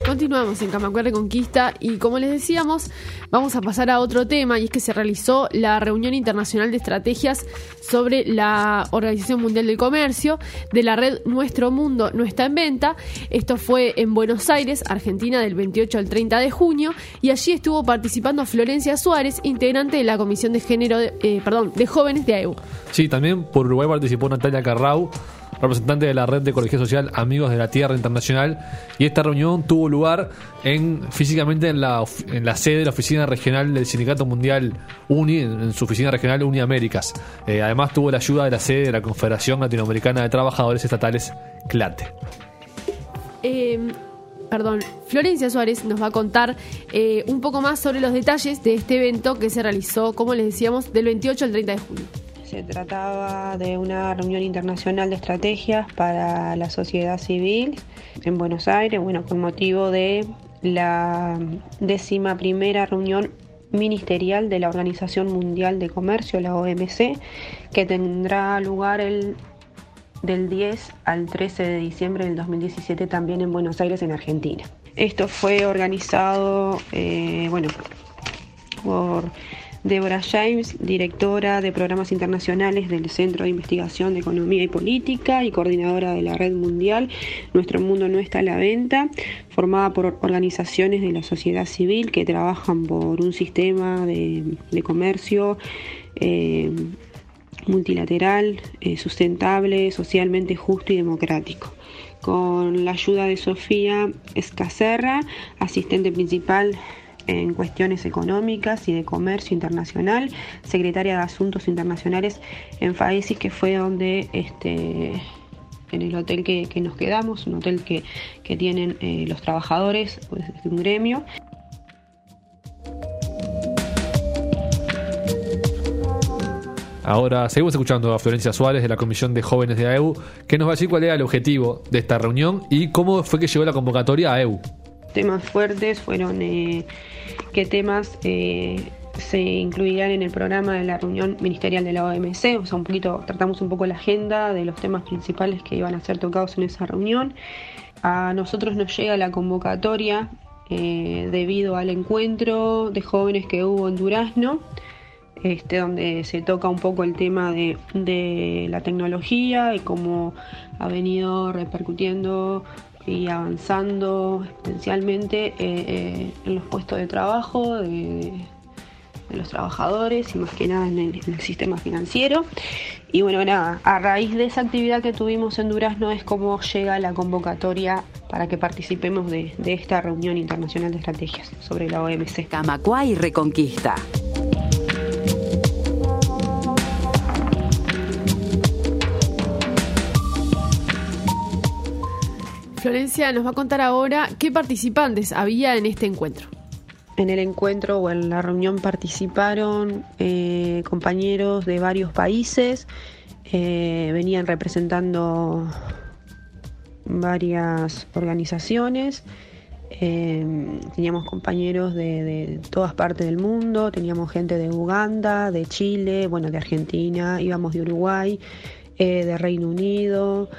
Continuamos en Camacuay Reconquista y como les decíamos, vamos a pasar a otro tema, y es que se realizó la reunión internacional de estrategias sobre la Organización Mundial del Comercio de la red Nuestro Mundo No Está en Venta. Esto fue en Buenos Aires, Argentina, del 28 al 30 de junio, y allí estuvo participando Florencia Suárez, integrante de la Comisión de Género de Jóvenes de AEU. Sí, también por Uruguay participó Natalia Carrau, representante de la red de ecología social Amigos de la Tierra Internacional, y esta reunión tuvo lugar físicamente en la sede de la oficina regional del Sindicato Mundial UNI, en su oficina regional UNI Américas. Además tuvo la ayuda de la sede de la Confederación Latinoamericana de Trabajadores Estatales, CLATE. Florencia Suárez nos va a contar un poco más sobre los detalles de este evento que se realizó, como les decíamos, del 28 al 30 de junio. Se trataba de una reunión internacional de estrategias para la sociedad civil en Buenos Aires, con motivo de la 11ª reunión ministerial de la Organización Mundial de Comercio, la OMC, que tendrá lugar del 10 al 13 de diciembre del 2017 también en Buenos Aires, en Argentina. Esto fue organizado por Deborah James, directora de programas internacionales del Centro de Investigación de Economía y Política y coordinadora de la red mundial Nuestro Mundo No Está a la Venta, formada por organizaciones de la sociedad civil que trabajan por un sistema de comercio multilateral, sustentable, socialmente justo y democrático. Con la ayuda de Sofía Escacerra, asistente principal en cuestiones económicas y de comercio internacional, secretaria de Asuntos Internacionales en FAESIS, que fue donde en el hotel que nos quedamos, un hotel que tienen los trabajadores de un gremio. Ahora seguimos escuchando a Florencia Suárez de la Comisión de Jóvenes de AEU, que nos va a decir cuál era el objetivo de esta reunión y cómo fue que llegó la convocatoria a AEU. Temas fuertes fueron qué temas se incluirán en el programa de la reunión ministerial de la OMC, tratamos un poco la agenda de los temas principales que iban a ser tocados en esa reunión. A nosotros nos llega la convocatoria debido al encuentro de jóvenes que hubo en Durazno, donde se toca un poco el tema de la tecnología y cómo ha venido repercutiendo y avanzando exponencialmente en los puestos de trabajo de los trabajadores y más que nada en el sistema financiero. Y a raíz de esa actividad que tuvimos en Durazno es como llega la convocatoria para que participemos de esta reunión internacional de estrategias sobre la OMC. Camacuay Reconquista. Florencia nos va a contar ahora qué participantes había en este encuentro. En el encuentro o en la reunión participaron compañeros de varios países, venían representando varias organizaciones, teníamos compañeros de todas partes del mundo, teníamos gente de Uganda, de Chile, de Argentina, íbamos de Uruguay, de Reino Unido,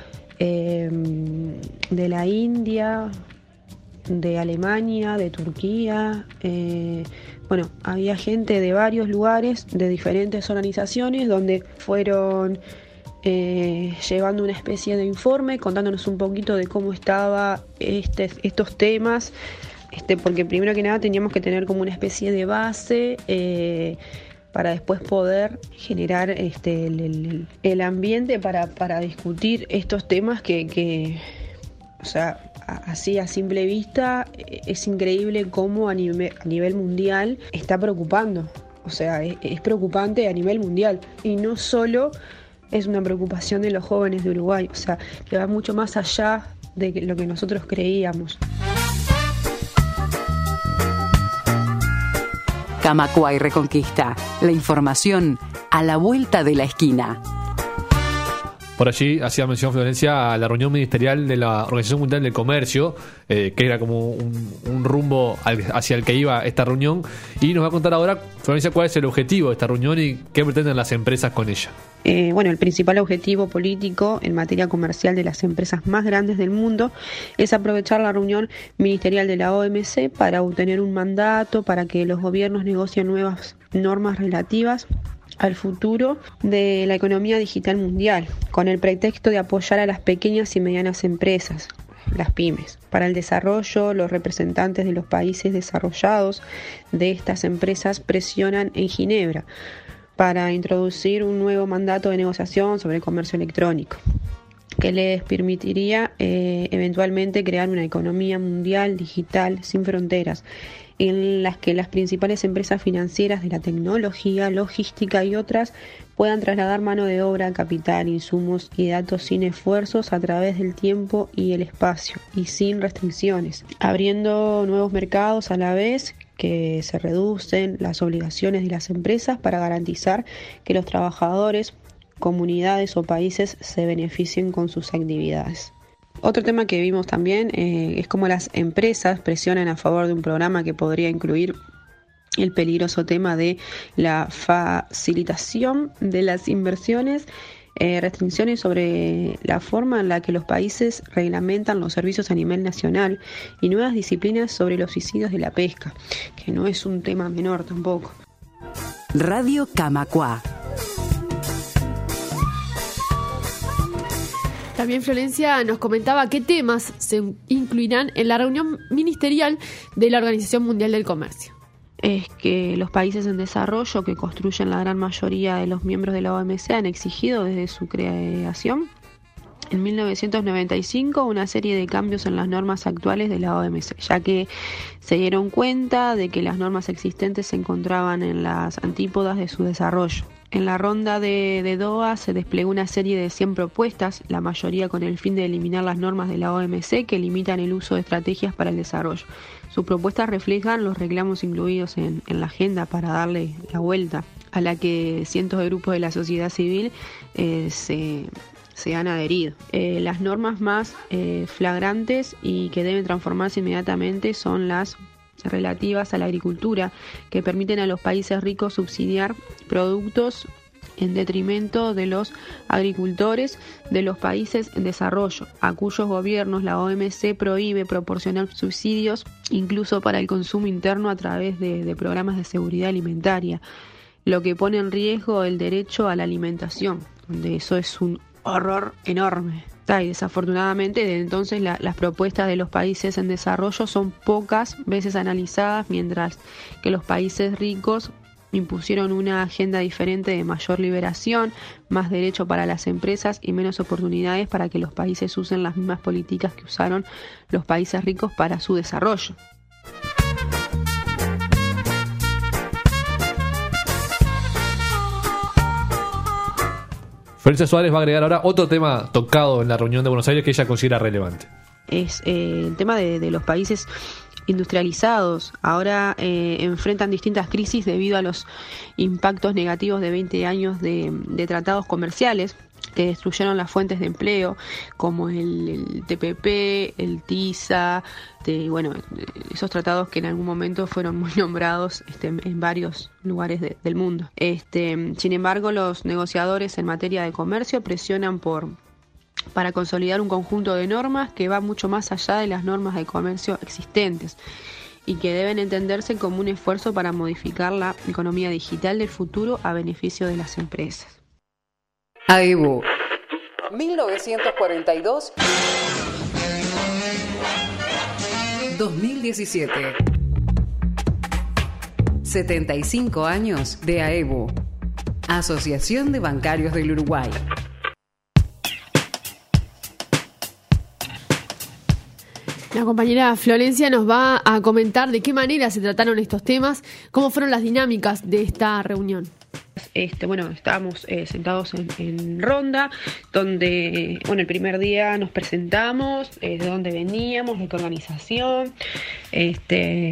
de la India, de Alemania, de Turquía. Había gente de varios lugares, de diferentes organizaciones, donde fueron llevando una especie de informe, contándonos un poquito de cómo estaba estos temas, porque primero que nada teníamos que tener como una especie de base para después poder generar el ambiente para discutir estos temas que así a simple vista es increíble cómo a nivel mundial está preocupando. Es preocupante a nivel mundial y no solo es una preocupación de los jóvenes de Uruguay, que va mucho más allá de lo que nosotros creíamos. Camacuay Reconquista. La información a la vuelta de la esquina. Por allí hacía mención Florencia a la reunión ministerial de la Organización Mundial del Comercio, que era como un rumbo hacia el que iba esta reunión, y nos va a contar ahora, Florencia, cuál es el objetivo de esta reunión y qué pretenden las empresas con ella. El principal objetivo político en materia comercial de las empresas más grandes del mundo es aprovechar la reunión ministerial de la OMC para obtener un mandato para que los gobiernos negocien nuevas normas relativas al futuro de la economía digital mundial, con el pretexto de apoyar a las pequeñas y medianas empresas, las pymes. Para el desarrollo, los representantes de los países desarrollados de estas empresas presionan en Ginebra para introducir un nuevo mandato de negociación sobre comercio electrónico, que les permitiría eventualmente crear una economía mundial digital sin fronteras, en las que las principales empresas financieras de la tecnología, logística y otras puedan trasladar mano de obra, capital, insumos y datos sin esfuerzos a través del tiempo y el espacio y sin restricciones, abriendo nuevos mercados a la vez que se reducen las obligaciones de las empresas para garantizar que los trabajadores, comunidades o países se beneficien con sus actividades. Otro tema que vimos también es cómo las empresas presionan a favor de un programa que podría incluir el peligroso tema de la facilitación de las inversiones, restricciones sobre la forma en la que los países reglamentan los servicios a nivel nacional y nuevas disciplinas sobre los subsidios de la pesca, que no es un tema menor tampoco. Radio Camacuá. También Florencia nos comentaba qué temas se incluirán en la reunión ministerial de la Organización Mundial del Comercio. Es que los países en desarrollo, que construyen la gran mayoría de los miembros de la OMC, han exigido desde su creación en 1995 una serie de cambios en las normas actuales de la OMC, ya que se dieron cuenta de que las normas existentes se encontraban en las antípodas de su desarrollo. En la ronda de Doha se desplegó una serie de 100 propuestas, la mayoría con el fin de eliminar las normas de la OMC que limitan el uso de estrategias para el desarrollo. Sus propuestas reflejan los reclamos incluidos en la agenda para darle la vuelta, a la que cientos de grupos de la sociedad civil se han adherido. Las normas más flagrantes y que deben transformarse inmediatamente son las relativas a la agricultura, que permiten a los países ricos subsidiar productos en detrimento de los agricultores de los países en desarrollo, a cuyos gobiernos la OMC prohíbe proporcionar subsidios incluso para el consumo interno a través de programas de seguridad alimentaria, lo que pone en riesgo el derecho a la alimentación, donde eso es un horror enorme. Y desafortunadamente desde entonces las propuestas de los países en desarrollo son pocas veces analizadas, mientras que los países ricos impusieron una agenda diferente de mayor liberación, más derecho para las empresas y menos oportunidades para que los países usen las mismas políticas que usaron los países ricos para su desarrollo. Florencia Suárez va a agregar ahora otro tema tocado en la reunión de Buenos Aires que ella considera relevante. Es el tema de los países industrializados. Ahora enfrentan distintas crisis debido a los impactos negativos de 20 años de tratados comerciales que destruyeron las fuentes de empleo, como el TPP, el TISA, esos tratados que en algún momento fueron muy nombrados en varios lugares del mundo. Sin embargo, los negociadores en materia de comercio presionan para consolidar un conjunto de normas que va mucho más allá de las normas de comercio existentes y que deben entenderse como un esfuerzo para modificar la economía digital del futuro a beneficio de las empresas. AEBU 1942 2017. 75 años de AEBU, Asociación de Bancarios del Uruguay. La compañera Florencia nos va a comentar de qué manera se trataron estos temas, cómo fueron las dinámicas de esta reunión. Estábamos sentados en ronda, donde, el primer día nos presentamos, de dónde veníamos, de qué organización,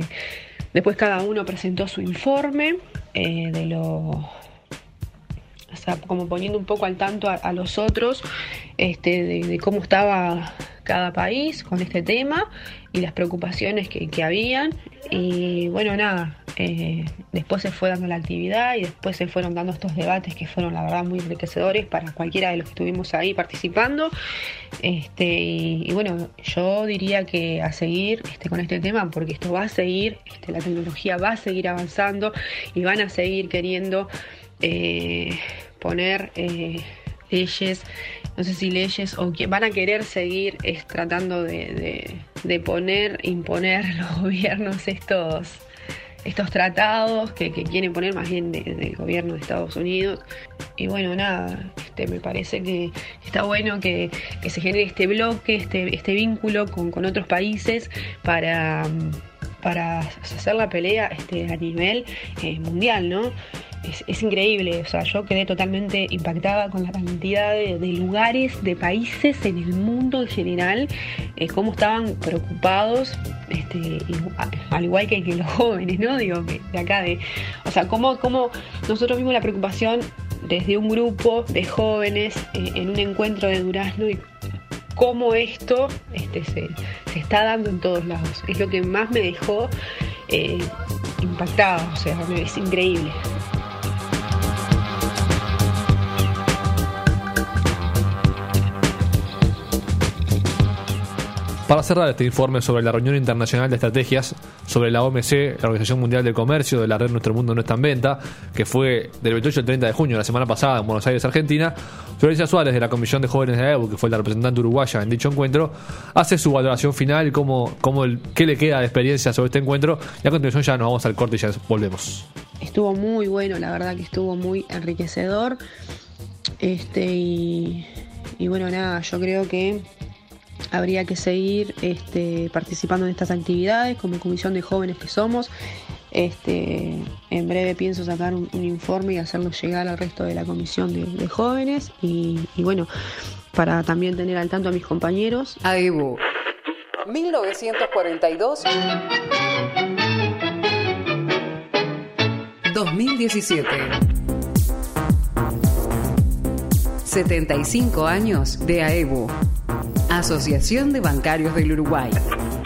después cada uno presentó su informe de lo sea, como poniendo un poco al tanto a los otros de cómo estaba cada país con este tema y las preocupaciones que habían. Y bueno, nada, después se fue dando la actividad y después se fueron dando estos debates que fueron la verdad muy enriquecedores para cualquiera de los que estuvimos ahí participando. Y bueno, yo diría que a seguir con este tema, porque esto va a seguir, la tecnología va a seguir avanzando y van a seguir queriendo poner leyes, no sé si leyes, o que van a querer seguir tratando de imponer los gobiernos estos tratados que quieren poner más bien del gobierno de Estados Unidos. Y bueno, nada, me parece que está bueno que se genere este bloque, este vínculo con otros países para hacer la pelea a nivel mundial, ¿no? Es increíble, o sea, yo quedé totalmente impactada con la cantidad de lugares, de países en el mundo en general, cómo estaban preocupados, al igual que los jóvenes, ¿no? Digo, de acá, o sea, cómo nosotros vimos la preocupación desde un grupo de jóvenes en un encuentro de Durazno y cómo esto se está dando en todos lados. Es lo que más me dejó impactada, o sea, es increíble. Para cerrar este informe sobre la reunión internacional de estrategias sobre la OMC, la Organización Mundial del Comercio, de la red Nuestro Mundo No Está en Venta, que fue del 28 al 30 de junio, la semana pasada, en Buenos Aires, Argentina, Florencia Suárez, de la Comisión de Jóvenes de AEBU, que fue la representante uruguaya en dicho encuentro, hace su valoración final, qué le queda de experiencia sobre este encuentro, y a continuación ya nos vamos al corte y ya volvemos. Estuvo muy bueno, la verdad que estuvo muy enriquecedor. Y bueno, nada, yo creo que habría que seguir participando en estas actividades como comisión de jóvenes que somos. En breve pienso sacar un informe y hacerlo llegar al resto de la comisión de jóvenes y bueno, para también tener al tanto a mis compañeros. AEBU 1942 2017. 75 años de AEBU, Asociación de Bancarios del Uruguay.